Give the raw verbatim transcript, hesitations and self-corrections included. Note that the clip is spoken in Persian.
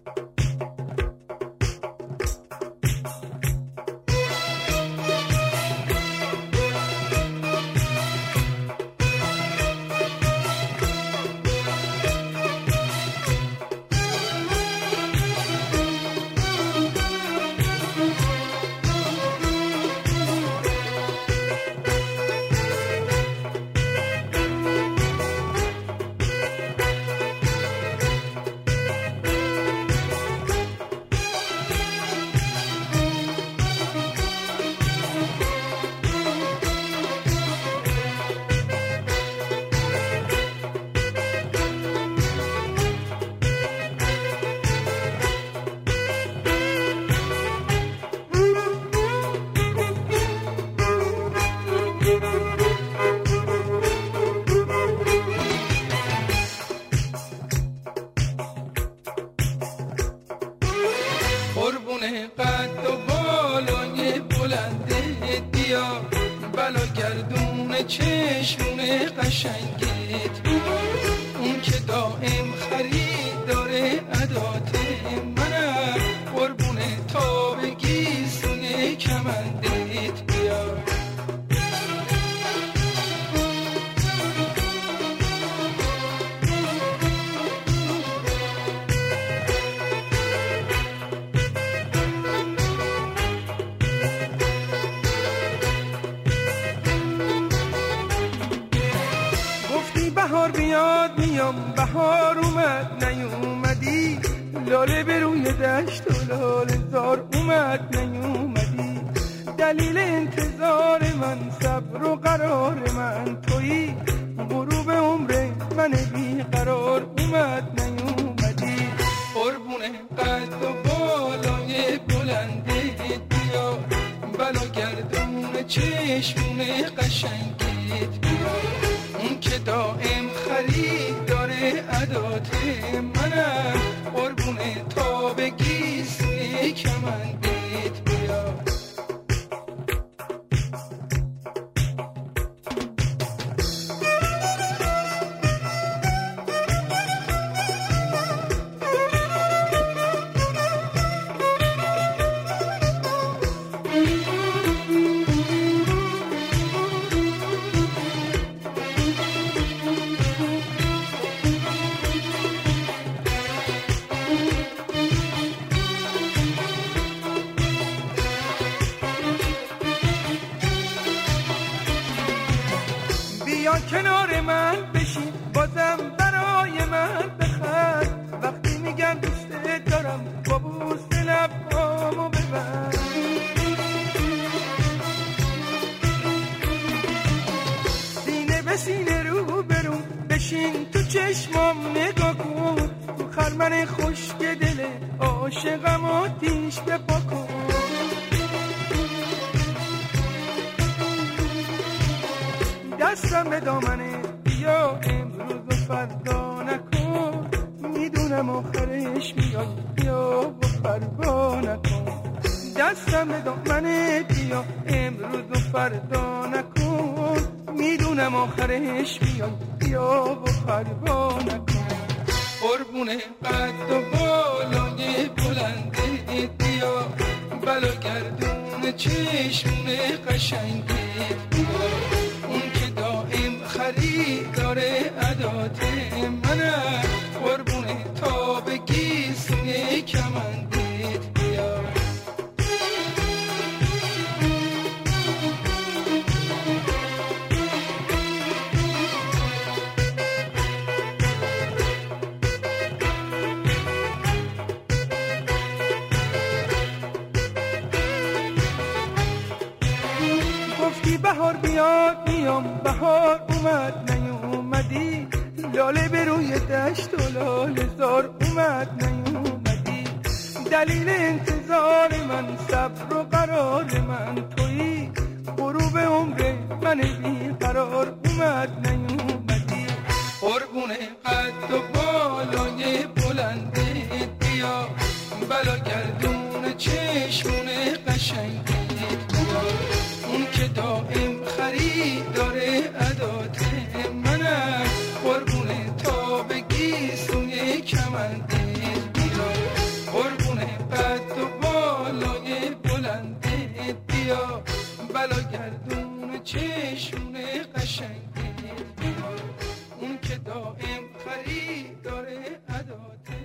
قربون قد و بالای بلنده دیا، بلا گردون چشمون قشنگت بیا، اون که دائم خریدار عدات منم، قربون تاب گیسون کمندت بیا. بهار بیاد میام، بهار اومد نیومدی، لاله به روی دشت و لاله زار اومد نیومدی، دلیل انتظار من صبر و قرار من تویی، غروب عمر من بی قرار اومد نیومدی. قربون قد و بالای بلنده دیا، بلا گردون چشمون قشنگت بیا، اون که دائم خرید داره عدات منم، قربون تاب گیسوی کمندت بیا. بیا کنار من بشین بازم برای من بخند، وقتی میگم دوست دارم با بوس لبامو ببند. سینه به سینه رو برون بشین تو چشمام نگاه کن، تو خرمن خشک دل عاشقم آتیش بپا کن. دستم به دامنه بیا امروز و فردا نکن، میدونم آخرش میاد بیا و فردا نکن. دستم به دامنه بیا امروز و فردا نکن، میدونم آخرش میاد بیا و فردا نکن. قربون قد و بالای بلنده دیا، بلا گردون چشمون قشنگت بیا، اون که دائم خریدار عدات منم، قربون تاب گیسوی کمندت بیا. گفتی بهار بیاد میام، بهار اومد نیومدی، لاله به روی دشت و لاله زار اومد نیومدی، دلیل انتظار من صبر و قرار من تویی، غروب عمر من بی قرار اومد نیومدی. قربون قد و بالای بلنده دیا، بلا گردون چشمون قشنگت بیا، اون که دائم خریدار عدات منم، قربون تاب گیسوی کمندت بیا. بیا بلا گردون چشمونه قشنگه، اون که دائم خریداره عداته.